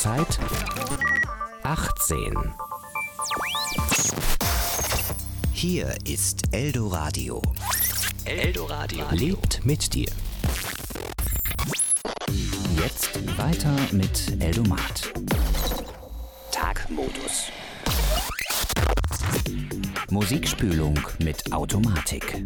Uhrzeit 18. Hier ist Eldoradio. Eldoradio lebt mit dir. Jetzt weiter mit Eldomat. Tagmodus. Musikspülung mit Automatik.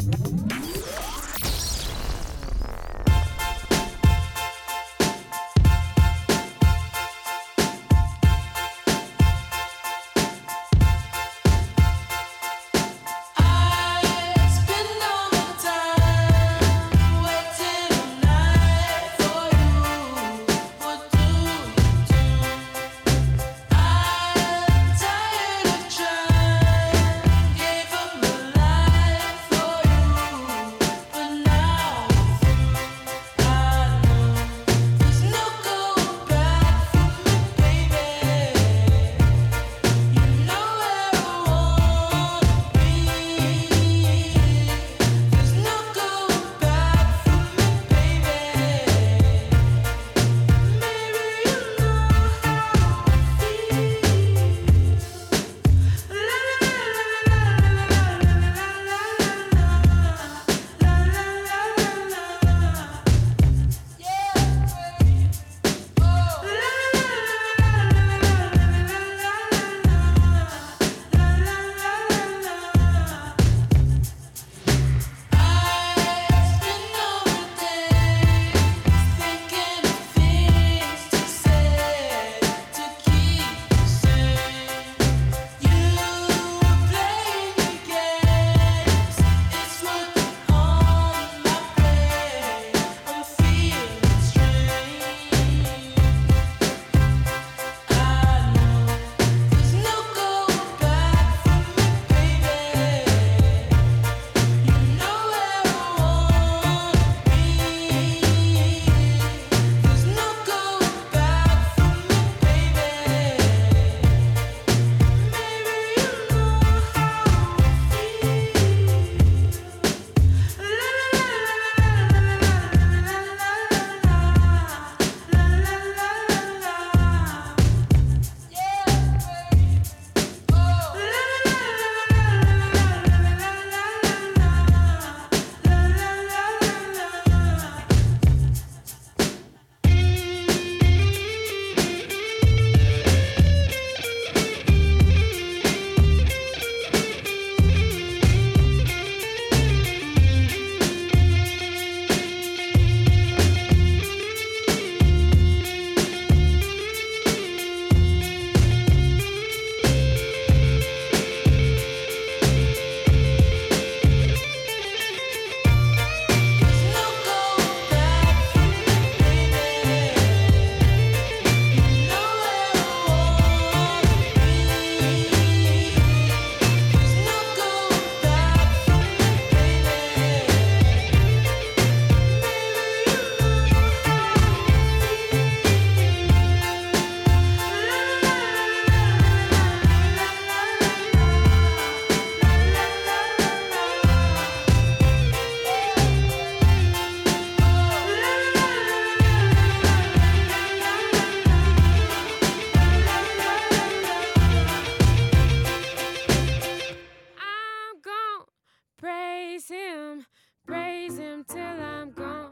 Praise him till I'm gone.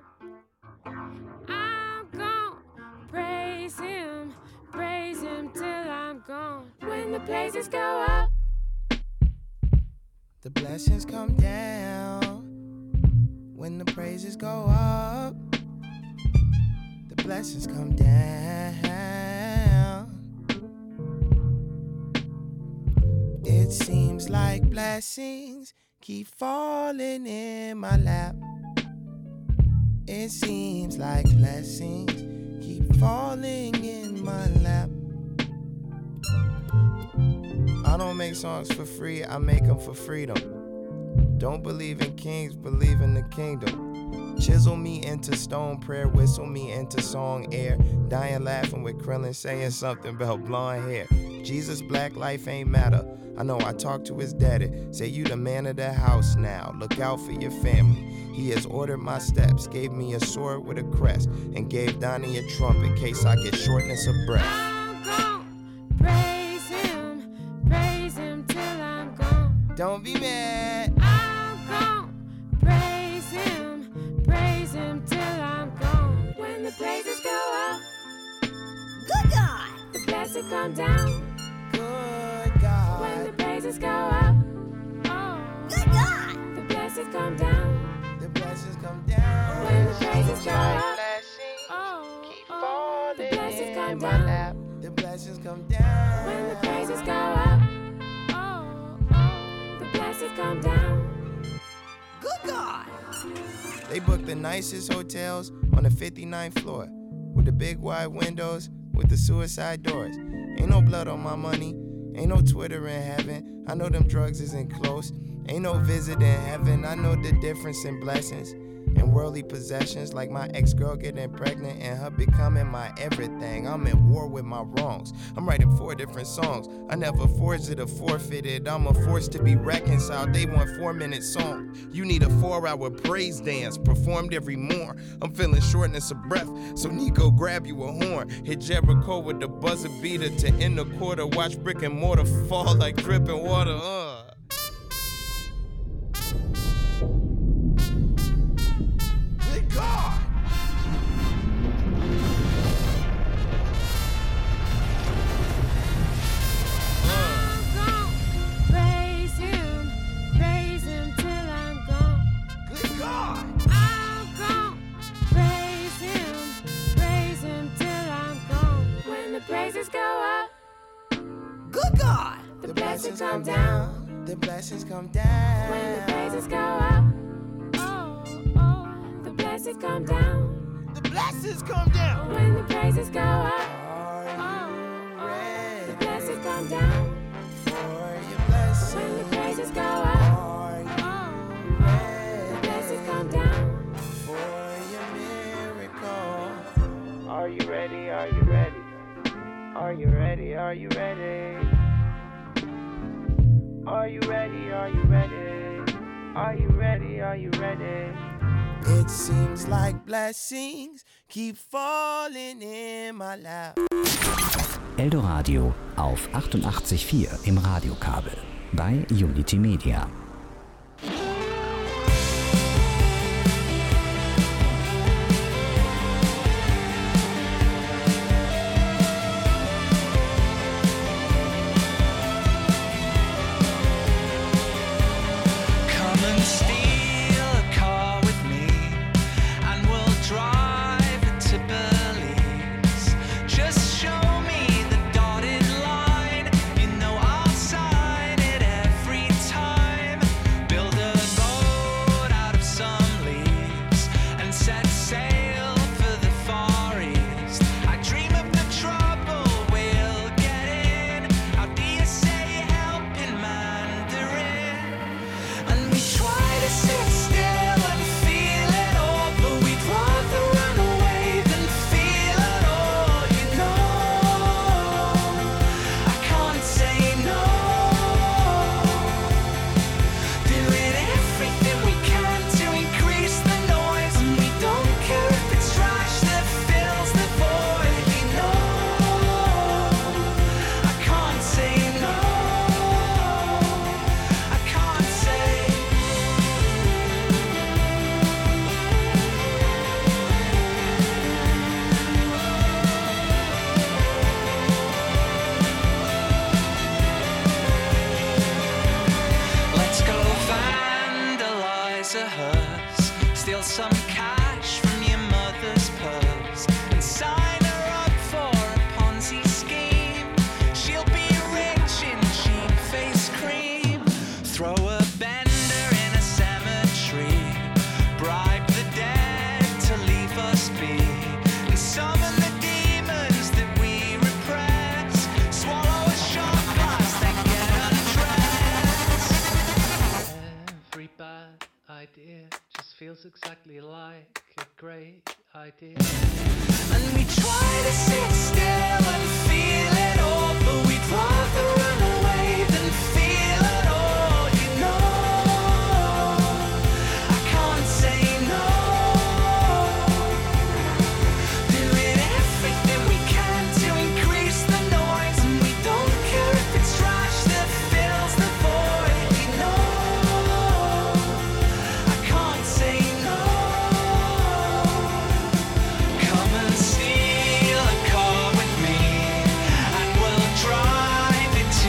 I'm gone. Praise him till I'm gone. When the praises go up, the blessings come down. When the praises go up, the blessings come down. It seems like blessings keep falling in my lap. It seems like blessings keep falling in my lap. I don't make songs for free, I make them for freedom. Don't believe in kings, believe in the kingdom. Chisel me into stone, prayer whistle me into song air. Dying laughing with Krillin saying something about blonde hair. Jesus, black life ain't matter. I know I talked to his daddy, say you the man of the house now. Look out for your family. He has ordered my steps, gave me a sword with a crest, and gave Donnie a trumpet in case I get shortness of breath. I'm praises go up, the blessings come down. The blessings come down. When the praises go up, the blessings come down. Good God! They booked the nicest hotels on the 59th floor with the big wide windows with the suicide doors. Ain't no blood on my money, ain't no Twitter in heaven. I know them drugs isn't close, ain't no visit in heaven. I know the difference in blessings and worldly possessions, like my ex-girl getting pregnant and her becoming my everything. I'm at war with my wrongs. I'm writing 4 different songs. I never forged it or forfeited. I'm a force to be reconciled. They want 4-minute song. You need a 4-hour praise dance performed every morn. I'm feeling shortness of breath, so Nico grab you a horn. Hit Jericho with the buzzer beater to end the quarter. Watch brick and mortar fall like dripping water. God! Praise him till I'm gone. Good God! I'm gone. Praise him till I'm gone. When the praises go up, Good God! the blessings come down. The blessings come down. When the praises go up, the blessings come down. The blessings come down. When the praises go up, Are you ready the blessings come down. for your blessing? When the praises go up, Are you the ready blessings come down. for your miracle? Are you ready? Are you ready? Are you ready? Are you ready? Are you ready? Are you ready? Are you ready? Are you ready? It seems like blessings keep falling in my lap. Eldoradio auf 88,4 im Radiokabel bei Unity Media. Come and steal a car with me, and we'll drive it to Belize. Just show me the dotted line, you know I'll sign it every time. Build a boat out of some leaves and set sail for the Far East. I dream of the trouble we'll get in. How do you say help in Mandarin? And we try to sit still and feel it all, but we'd rather run away than feel it all, you know. I can't say no. Doing everything we can to increase the noise, and we don't care if it's trash that fills the void, you know. I can't say no. I can't say. Let's go vandalize a hearse, steal some cash from your mother's purse, and sign her up for a Ponzi scheme. She'll be rich in cheap face cream. Throw a bender in a cemetery, bribe the dead to leave us be, and summon the demons that we repress. Swallow a shot glass, then get undressed. Every bad idea just feels exactly like a great idea. And we try to sit still and feel it all, but we'd rather run away than feel it all, you know. I can't say no. Doing everything we can to increase the noise, and we don't care if it's trash that fills the void, you know. I can't say no. Come and steal a car with me, and we'll drive it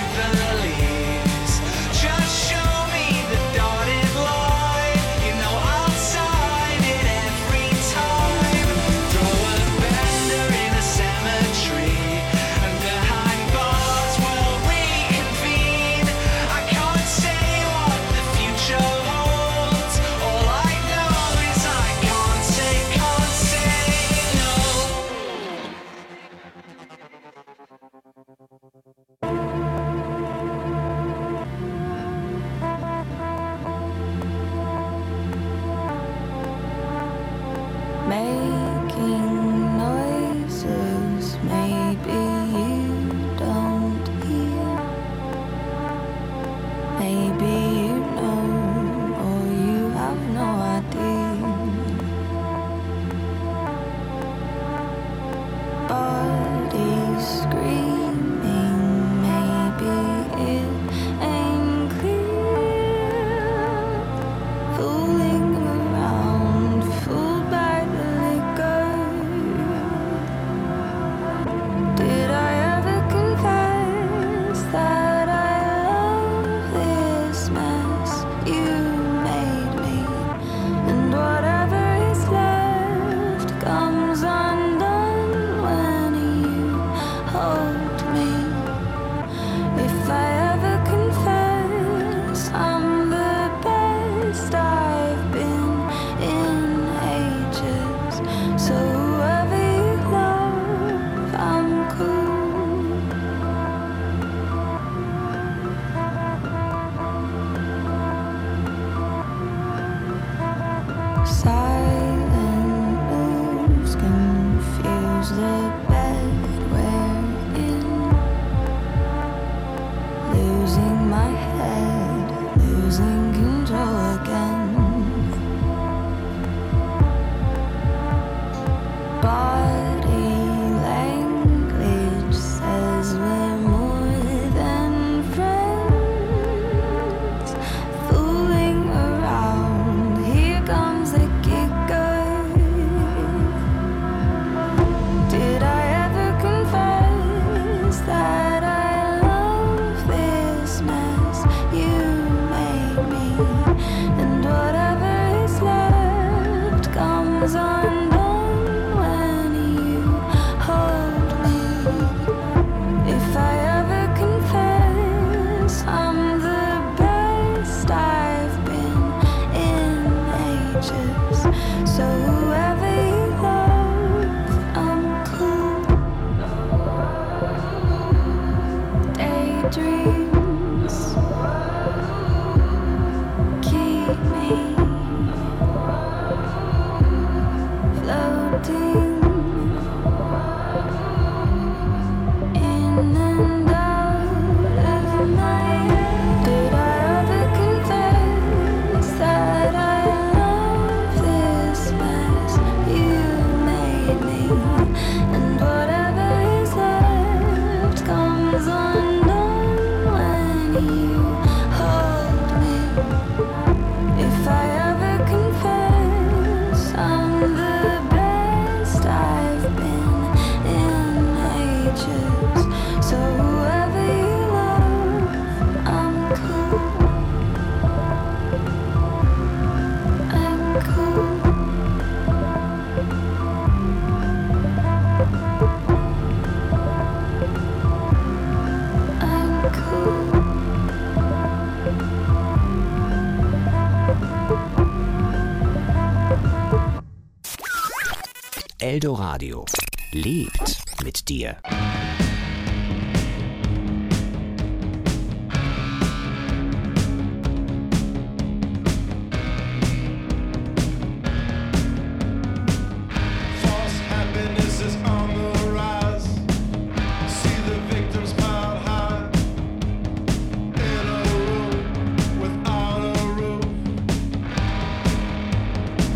Eldoradio lebt mit dir.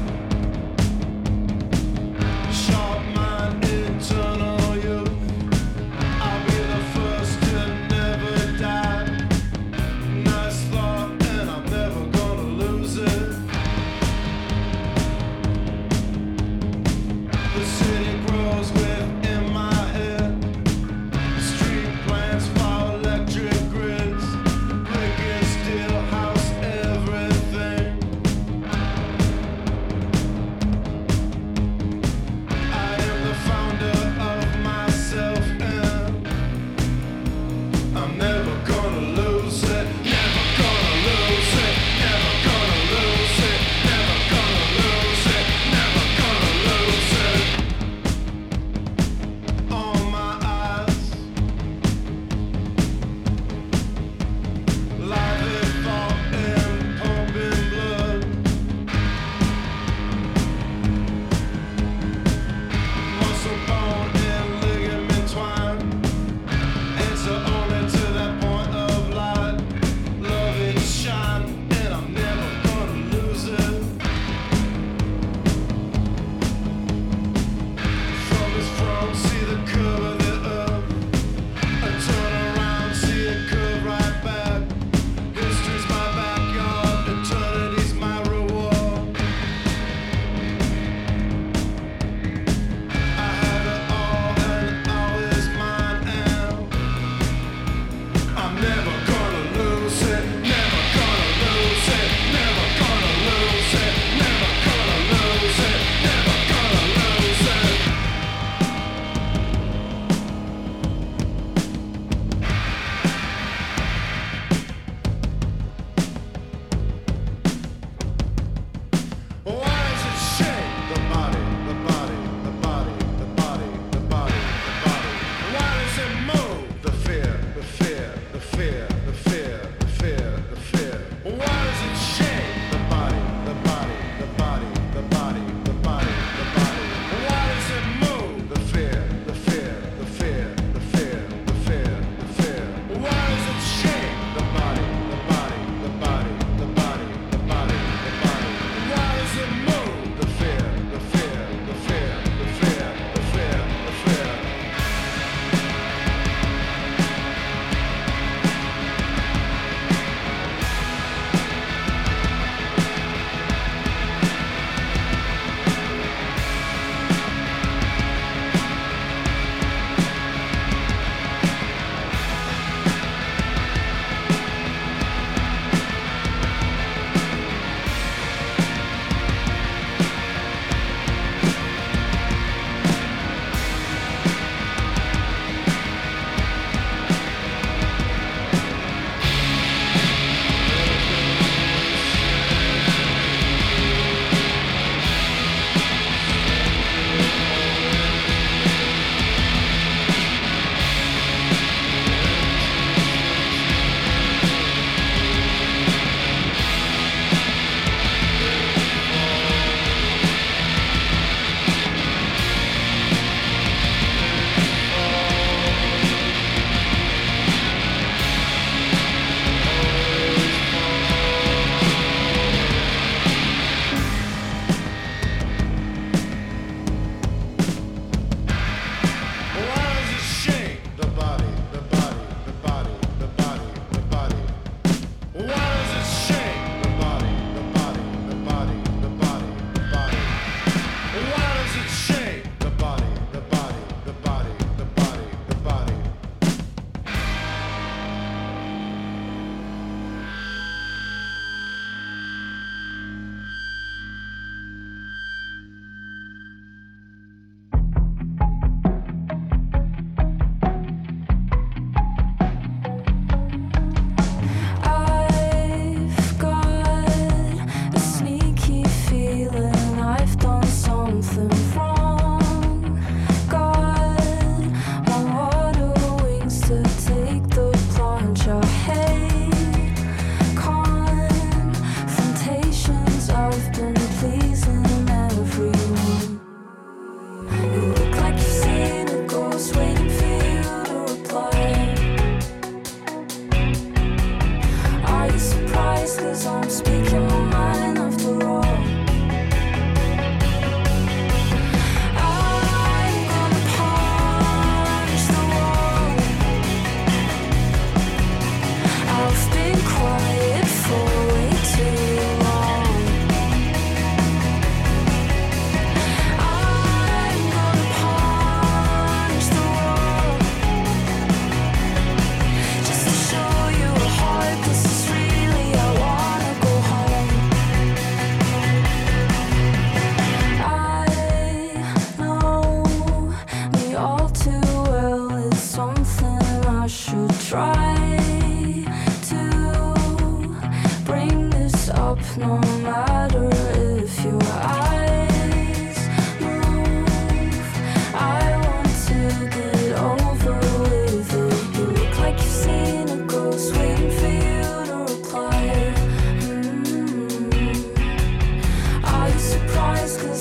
Sharp-minded, eternal youth.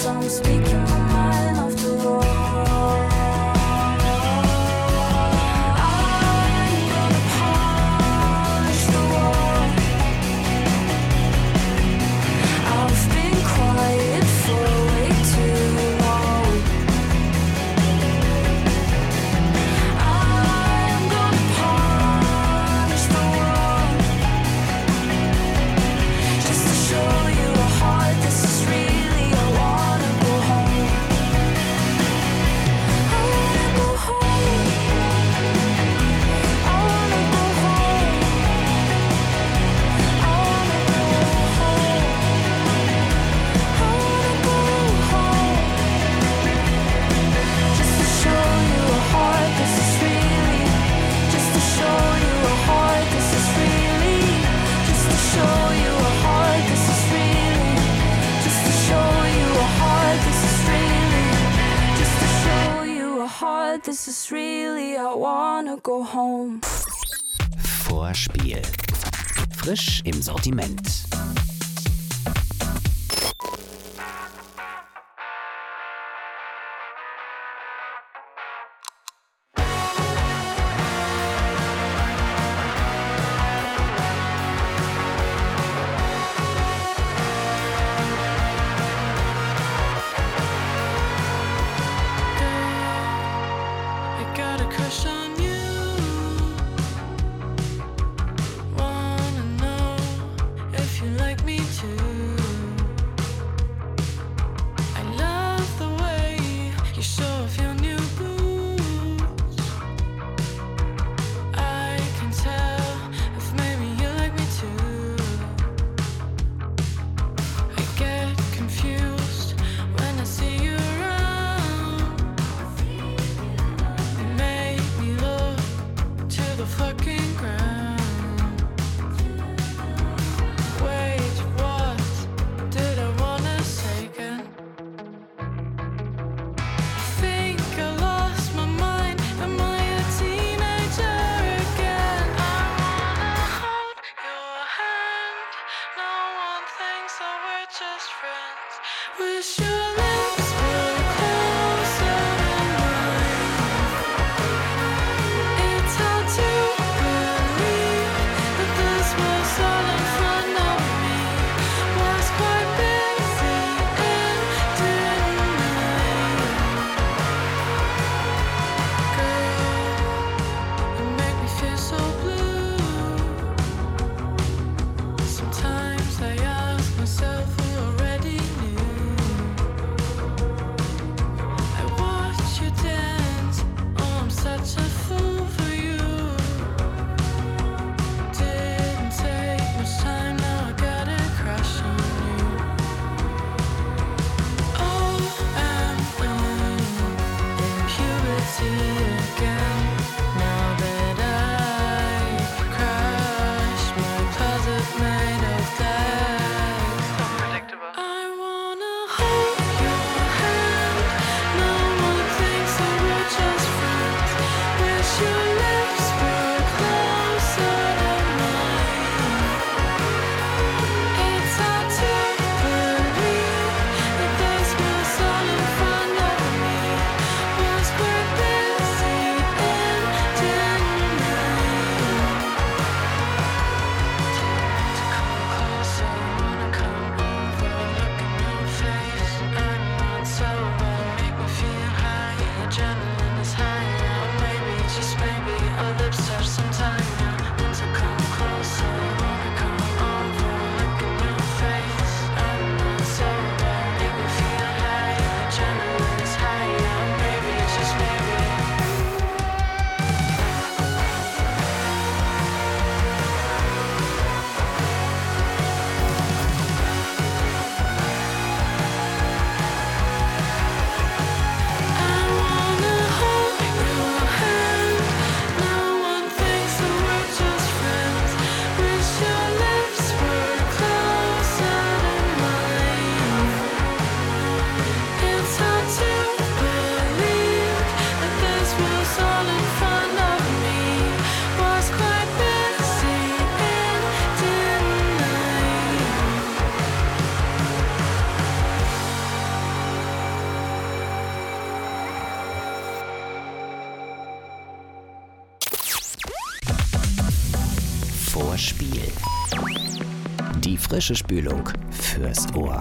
I'm speaking my mind after all. I'm gonna polish the wall. I've been quiet for way too long. I'm gonna polish the wall, just to show you a heart. This is really, I wanna go home. I wanna go home. I wanna go home. I wanna go home. I wanna go home. Just to show you a heart. This is really, just to show you a heart. This is really, just to show you a heart. This is really, just to show you a heart. This is really, just to show you a heart. This is really, I wanna go home. Vorspiel. Frisch im Sortiment. I got a crush on you. Wanna know if you like me too. I love the way you show off your new boots. I can tell if maybe you like me too. I get confused when I see you around. You make me look to the fucking ground. Wait, what did I wanna say again? I think I lost my mind. Am I a teenager again? I wanna hold your hand. No one thinks that we're just friends. Wish your lips were closer than mine. It's hard to believe that this was all in front of me. Was quite busy and didn't leave. Girl, you make me feel so blue. Sometimes I ask myself who already knew. Vorspiel. Die frische Spülung fürs Ohr.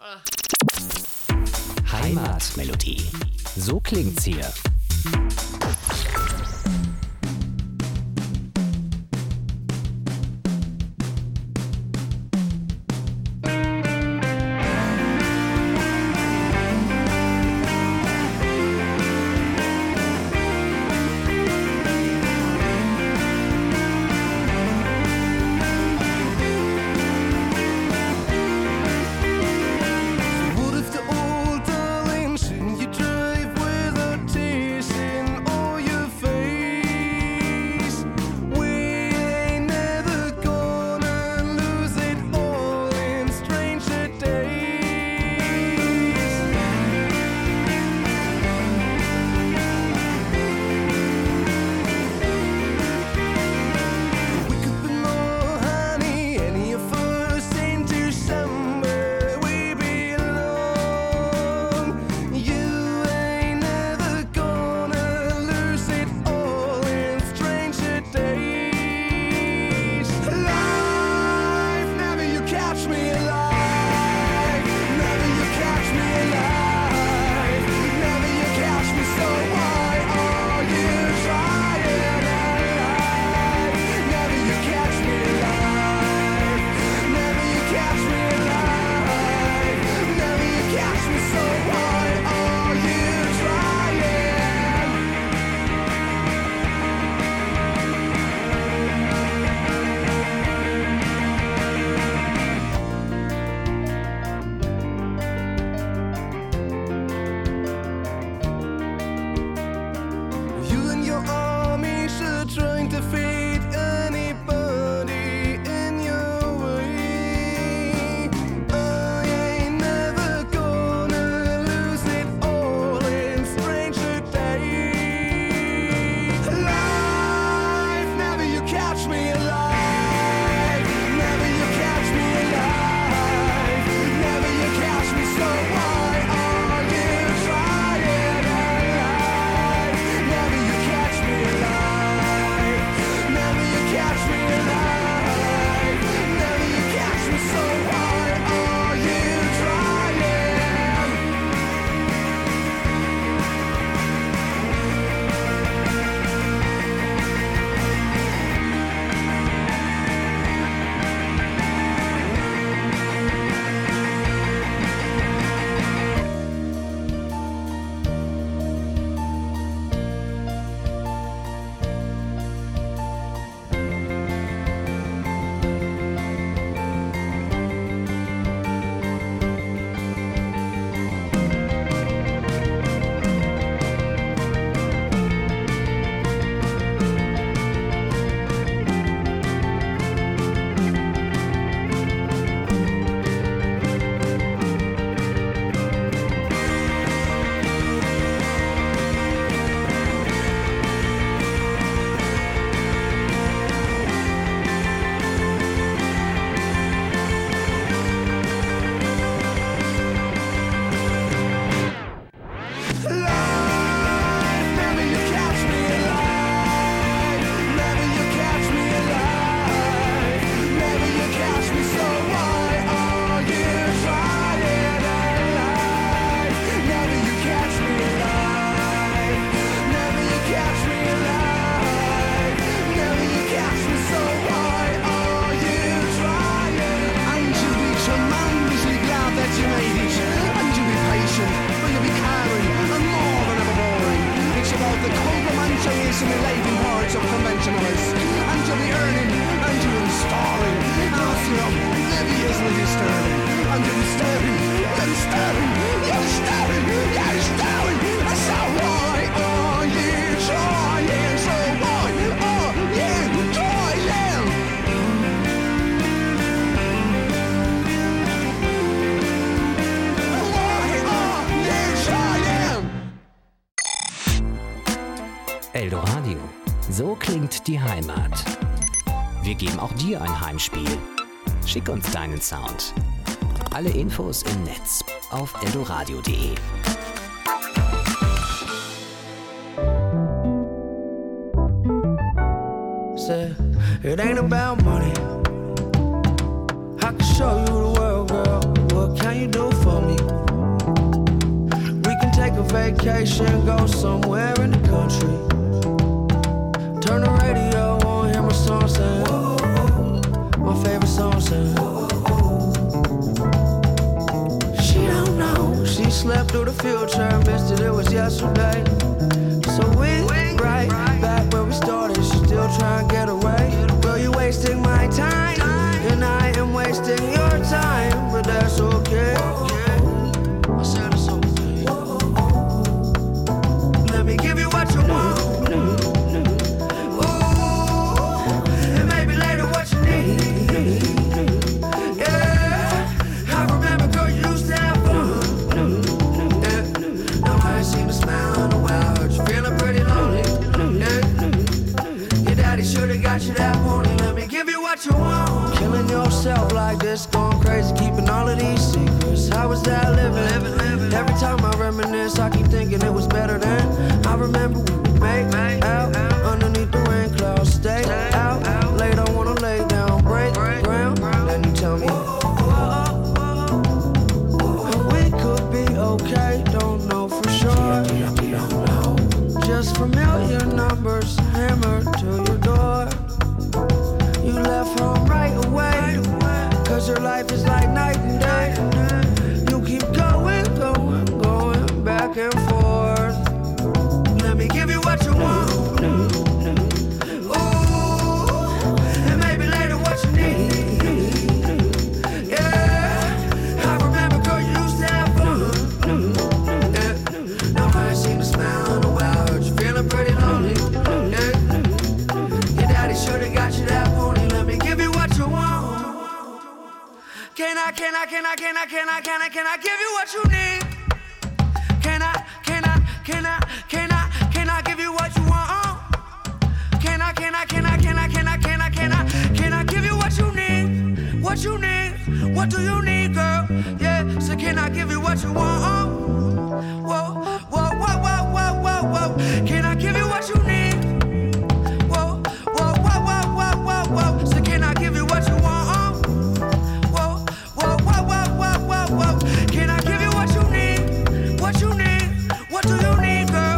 Heimatmelodie. So klingt's hier. What if the old darling seen you drive with a tears in all your face? We ain't never gonna lose it all in stranger days. We could be more honey, any of us into somewhere we belong. You ain't never gonna lose it all in stranger days. Life, never you catch me alive. Never you catch me alive. Never you catch me, so why are you trying alive? Never you catch me alive. Never you catch me alive. Never you catch me, so why are you trying? You and your army should trying to feed anybody in your way. I ain't never gonna lose it all in stranger days. Life, never you catch me alive. Never you catch me alive. Never you catch me, so why are you trying alive? Never you catch me alive. Never you catch me alive. Never you catch me, so why are you trying? Life, never you catch me alive. Never you catch me alive. Never you catch me, so why are you trying alive? Never you catch me alive. Never you catch me alive. Never you catch me, so why are you trying? And you'll be tremendously glad that you made it. And you'll be patient, but you'll be caring and more than ever boring. It's about the complimentary relating parts of conventionalists. And you'll be earning and you'll be starring. And I'll see obliviously disturbing. And you'll be staring, you'll be staring, you'll be staring, you'll be staring. And so why are you trying? So why are you trying? Why are you trying? Eldoradio. So klingt die Heimat. Wir geben auch dir ein Heimspiel. Schick uns deinen Sound. Alle Infos im Netz auf eldoradio.de. Say, it ain't about money. I can show you the world, girl. What can you do for vacation, go somewhere in the country. Turn the radio on, hear my song saying, my favorite song saying. She don't know, she slept through the field trip, missed it was yesterday. So we right back where we started, she still trying to get away. Girl, you wasting my time, and I am wasting your time, but that's okay. I said it's okay. Let me give you what you want. Ooh, and maybe later what you need. Yeah, I remember, girl, you used to have fun. Yeah, now I ain't seen a smile in a while. Heard you feeling pretty lonely. Yeah, your daddy should've got you that morning. Let me give you what you want. Killing yourself like this, going crazy, keeping all of these secrets. How was that living? Every time I reminisce, I keep thinking it was better then. I remember we would make out underneath the rain clouds. Stay out late, I wanna lay down, break ground. Then you tell me, and we could be okay, don't know for sure. Just familiar numbers hammered to your door. You left home right away, cause your life is like night and day. You keep going back and forth. Let me give you what you want. Ooh, and maybe later what you need. Yeah, I remember, girl, you used to have fun. Yeah, now I ain't seen a smile in a while. Heard you feeling pretty lonely. Yeah, your daddy should've got you that morning. Let me give you what you want. Can I give you what you need? Can I give you what you want? Can I give you what you need? What you need? What do you need, girl? Yeah, so can I give you what you want? Whoa. Can I give you what you need? Whoa. So can I give you what you want? Whoa. Can I give you what you need? What you need? What do you need, girl?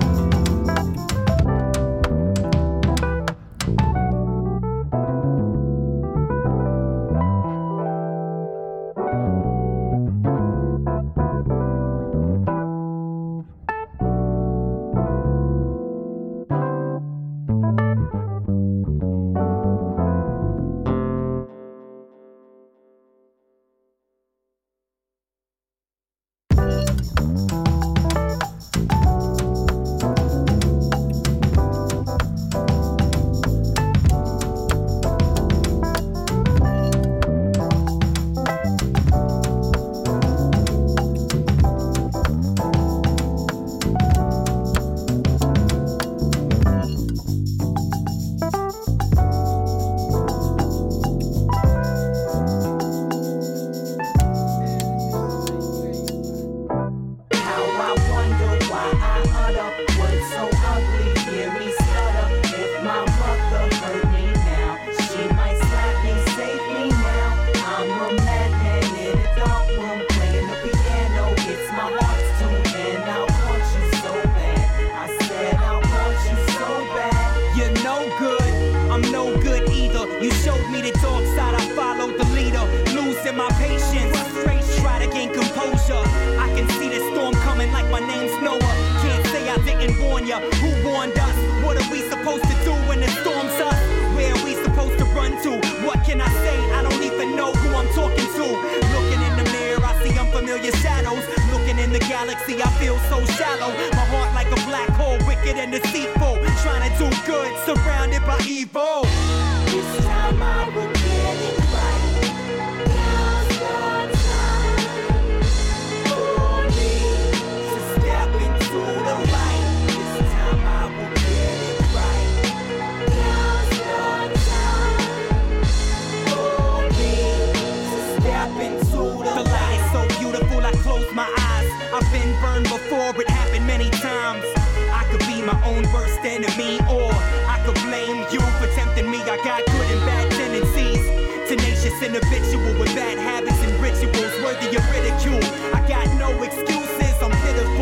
An habitual with bad habits and rituals worthy of ridicule. I got no excuses, I'm pitiful. I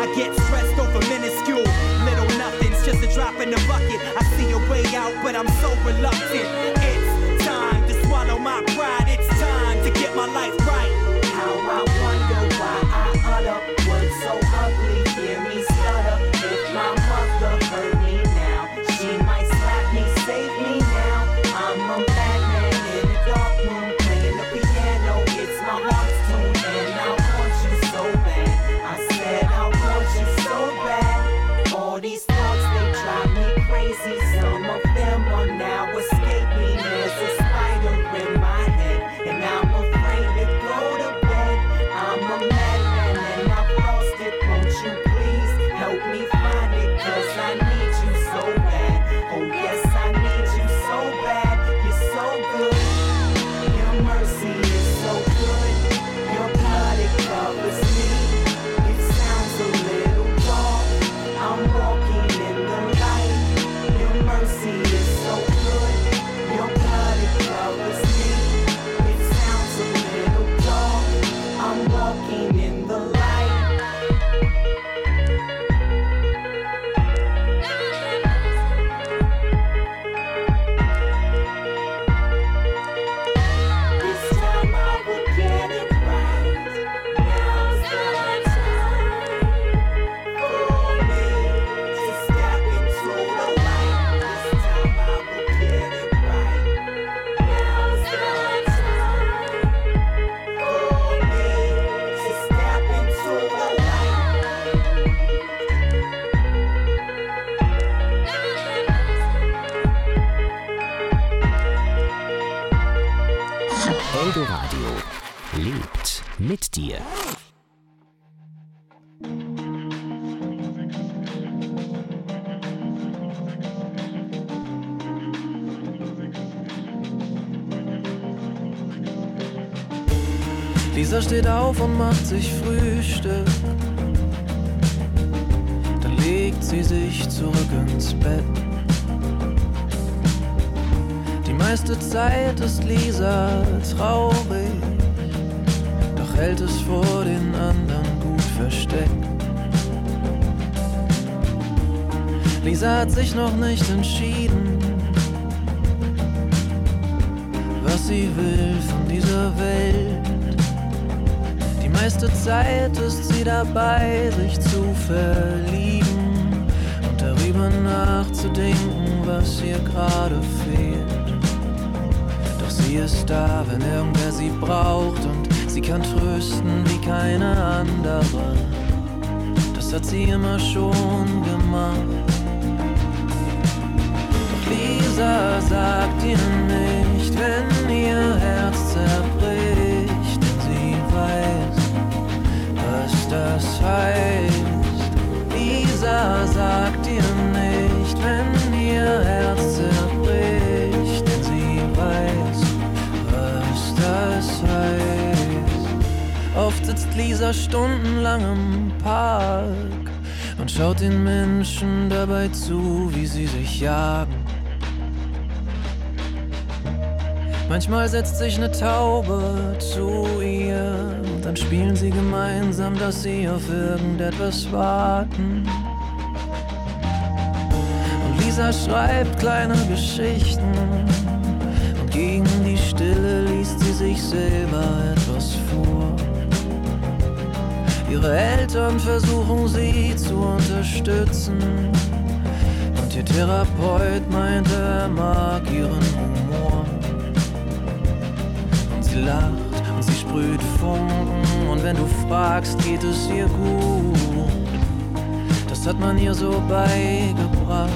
I get stressed over minuscule little nothings, just a drop in the bucket. I see a way out, but I'm so reluctant. It's time to swallow my pride. It's time to get my life right. How I wonder why I utter words so ugly. Hear me stutter. If my mother heard me now, she might slap me, save me now. I'm a madman in a dark room, playing the piano. It's my heart's tune, and I want you so bad. I said I want you so bad. All these thoughts, they drive me crazy. Some of them are now escaping. There's a spider in my head, and I'm afraid to go to bed. I'm a madman and I've lost it. Won't you please help me find it? 'Cause I need you so bad. Oh yes, I need you so bad. You're so good. Your mercy is so good. Your blood, it covers me. It sounds a little dark. I'm walking in the light. Your mercy is so good. Your blood, it covers me. It sounds a little dark. I'm walking in the light. This time I will get it right. Now's the time for me to step into the light. This time I will get it right. Now's the time for me to step into the light. Eldoradio lebt mit dir. Lisa steht auf und macht sich Frühstück. Dann legt sie sich zurück ins Bett. Die meiste Zeit ist Lisa traurig, doch hält es vor den anderen gut versteckt. Lisa hat sich noch nicht entschieden, was sie will von dieser Welt. Die meiste Zeit ist sie dabei, sich zu verlieben und darüber nachzudenken, was ihr gerade fehlt. Doch sie ist da, wenn irgendwer sie braucht, und sie kann trösten wie keine andere. Das hat sie immer schon gemacht. Doch Lisa sagt ihr nicht, wenn ihr Herz zerbricht, denn sie weiß, was das heißt. Lisa sagt ihr nicht, wenn ihr Herz zerbricht, denn sie weiß, was das heißt. Oft sitzt Lisa stundenlang im Park und schaut den Menschen dabei zu, wie sie sich jagen. Manchmal setzt sich eine Taube zu ihr und dann spielen sie gemeinsam, dass sie auf irgendetwas warten. Und Lisa schreibt kleine Geschichten und gegen die Stille liest sie sich selber etwas vor. Ihre Eltern versuchen sie zu unterstützen und ihr Therapeut meint, er mag ihren Humor. Sie lacht und sie sprüht Funken, und wenn du fragst, geht es ihr gut. Das hat man ihr so beigebracht.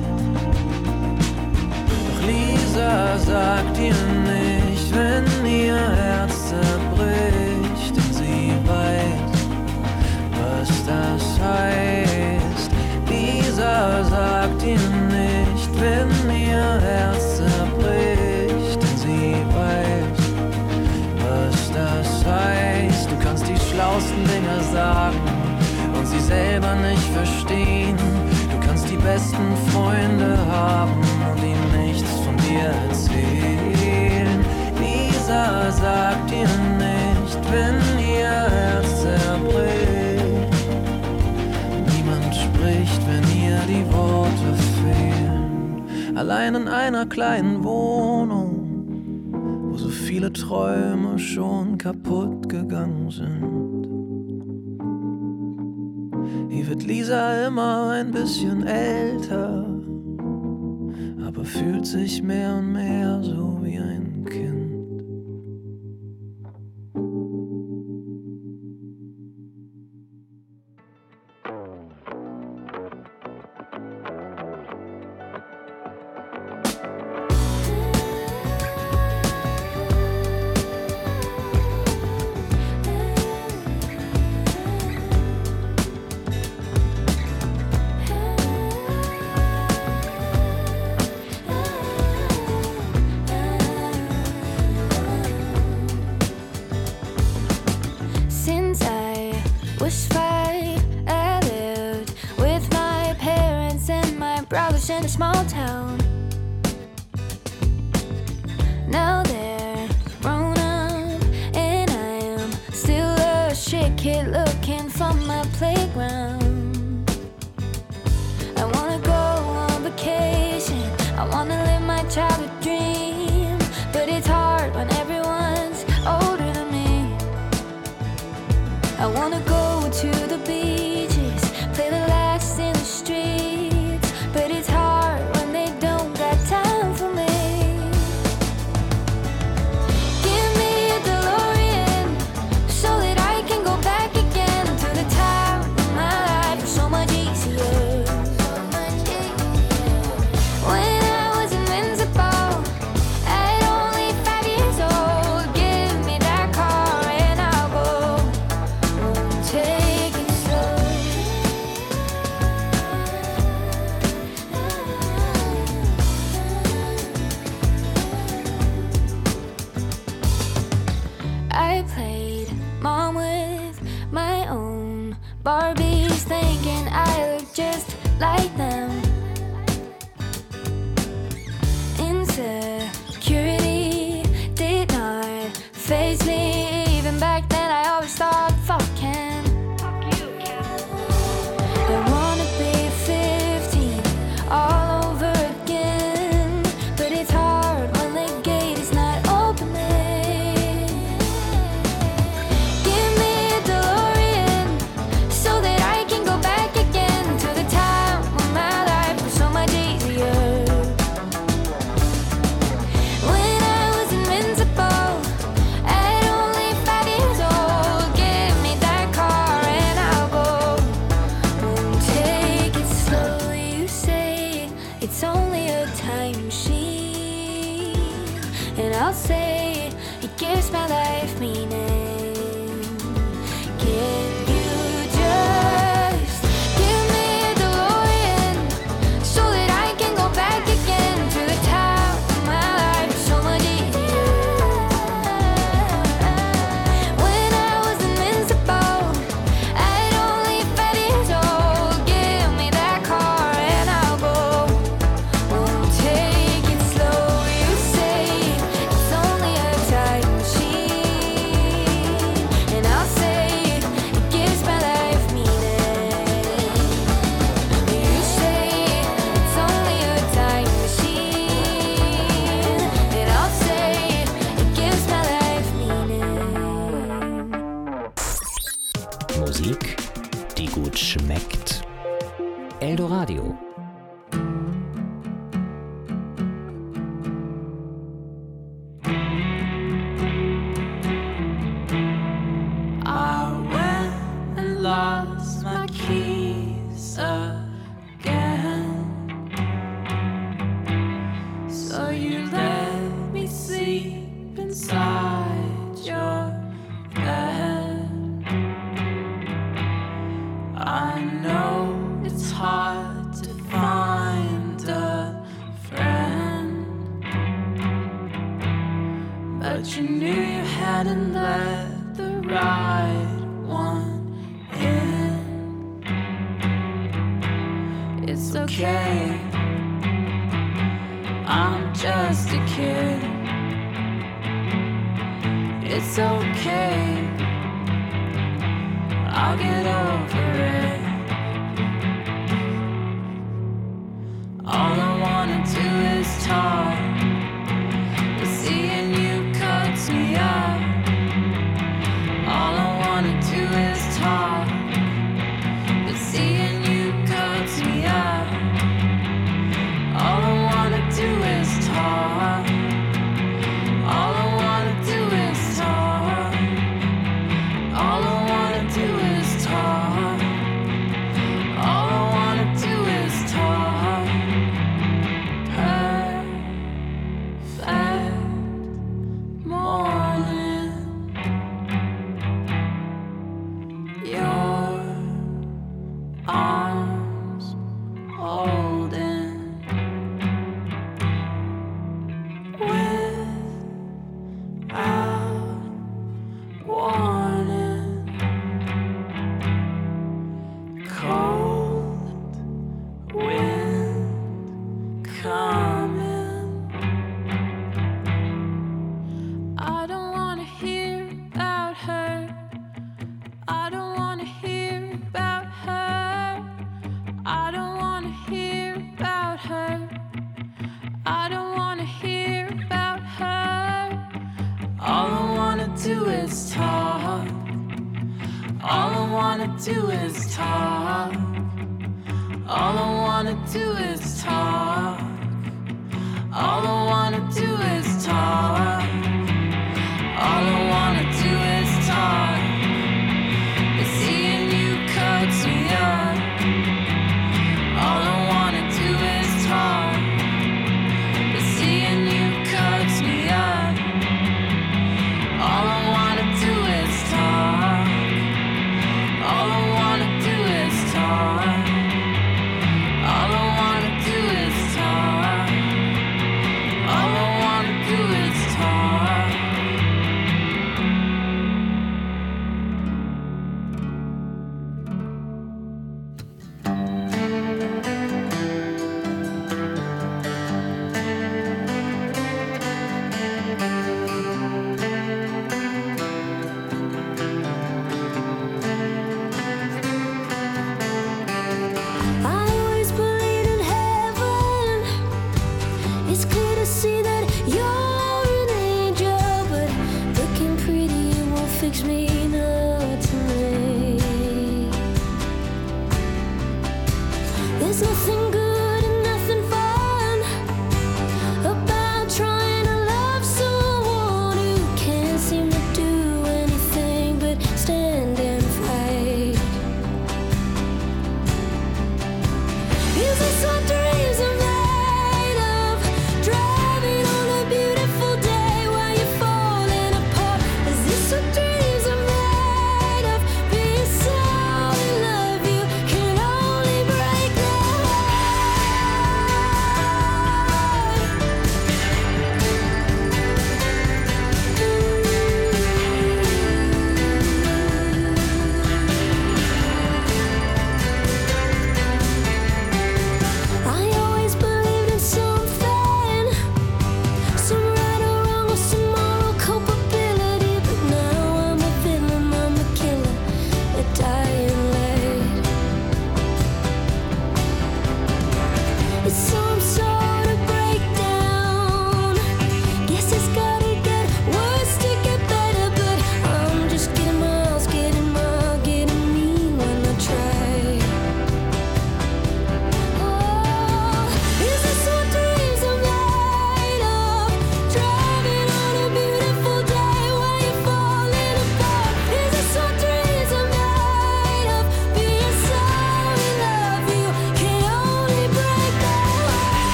Doch Lisa sagt ihr nicht, wenn ihr Herz zerbricht, denn sie weiß, was das heißt. Lisa sagt ihr nicht, wenn ihr Herz zerbricht, denn sie weiß, was das heißt. Du kannst die schlausten Dinge sagen und sie selber nicht verstehen. Du kannst die besten Freunde haben und ihnen nichts von dir erzählen. Lisa sagt dir nicht, wenn ihr Herz zerbricht, Allein in einer kleinen Wohnung, wo so viele Träume schon kaputt gegangen sind. Hier wird Lisa immer ein bisschen älter, aber fühlt sich mehr und mehr so wie ein Kind. In a small town. Now they're grown up, and I am still a shit kid looking for my playground. I wanna go on vacation, I wanna live my childhood dream, but it's hard when everyone's older than me. I wanna go to the beaches, play the last in the streets, but it's hard when they don't got time for me. Give me a DeLorean so that I can go back again to the time when my life was so much easier. When I was invincible at only 5 years old, give me that car and I'll go. Take it slow. I played mom with my own Barbies, thinking I look just like them. Insecurity did not faze me. Even back then I always thought, fuck Ken. I wanna be 15 all over again, but it's hard when the gate is not opening. Give me a DeLorean so that I can go back again to the time when my life was so much easier. When I was invincible at only 5 years old, give me that car and I'll go. Take it slow, you say it's only a time machine, and I'll say it gives my life meaning. Can you just give me a DeLorean so that I can go back again to the time when my life was so much easier? When I was invincible at only 5 years old, give me that car and I'll go. Take it slow, you say it's only a time machine, and I'll say it gives my life meaning. You say it's only a time machine, and I'll say it gives my life meaning. Musik, die gut schmeckt. Eldoradio. I went and lost my keys again. So you let me sleep inside your bed. I know it's hard to find a friend, but you knew you hadn't let the right one in. It's okay, I'm just a kid. It's okay, I'll get over it. All I wanna do talk, but seeing you cuts me up. All I wanna do is talk, but seeing you cuts me up. All I wanna do is talk. All I wanna do is talk. All I wanna do is talk. All I wanna do is talk. Perfect morning. Your arms holding without warning. Cold wind coming. I don't wanna hear about her. I don't wanna hear about her. I don't wanna hear about her. I don't wanna hear about her. All I wanna do is talk. All I wanna do is talk. All I wanna do is talk.